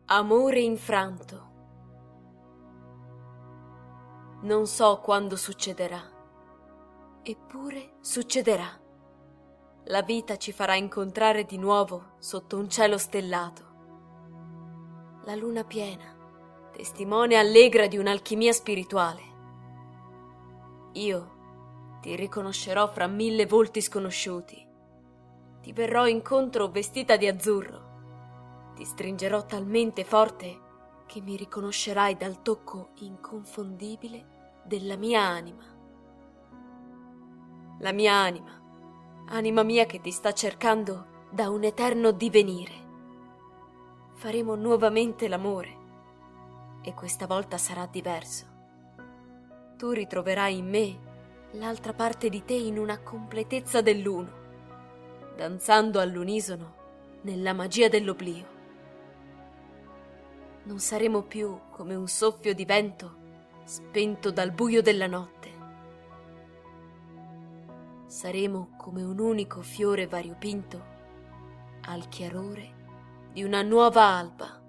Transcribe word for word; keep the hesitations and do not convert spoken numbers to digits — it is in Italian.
Amore infranto. Non so quando succederà, eppure succederà. La vita ci farà incontrare di nuovo sotto un cielo stellato. La luna piena, testimone allegra di un'alchimia spirituale. Io ti riconoscerò fra mille volti sconosciuti. Ti verrò incontro vestita di azzurro. Ti stringerò talmente forte che mi riconoscerai dal tocco inconfondibile della mia anima. La mia anima, anima mia che ti sta cercando da un eterno divenire. Faremo nuovamente l'amore e questa volta sarà diverso. Tu ritroverai in me l'altra parte di te in una completezza dell'uno, danzando all'unisono nella magia dell'oblio. Non saremo più come un soffio di vento spento dal buio della notte. Saremo come un unico fiore variopinto al chiarore di una nuova alba.